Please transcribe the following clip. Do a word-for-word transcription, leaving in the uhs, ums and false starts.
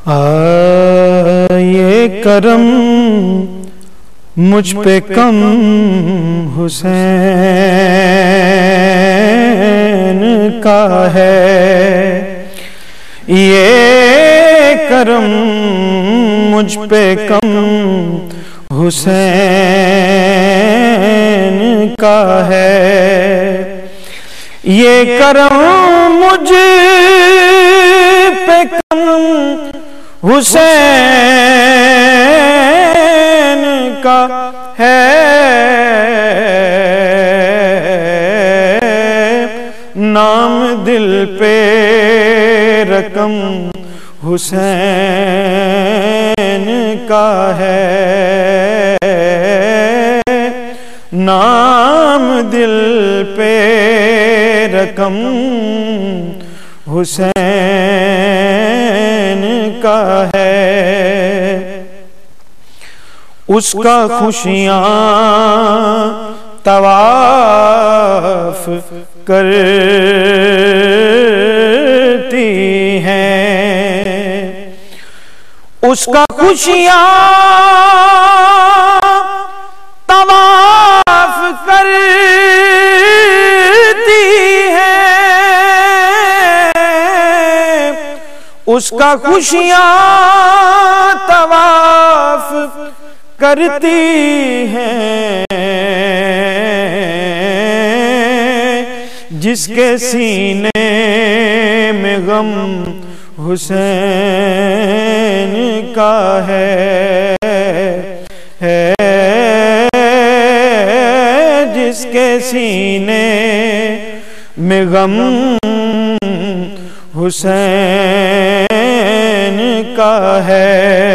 آئے کرم مجھ پہ کم حسین کا ہے، یہ کرم مجھ پہ کم حسین کا ہے، یہ کرم مجھ پہ کم حسین کا ہے، نام دل پہ رقم حسین کا ہے، نام دل پہ رقم حسین کا ہے، اس کا خوشیاں طواف کرتی ہیں، اس کا خوشیاں طواف کرتی ہیں، اس کا خوشیاں طواف کرتی ہیں، جس کے سینے میں غم حسین کا ہے، ہے جس کے سینے میں غم حسین کا ہے۔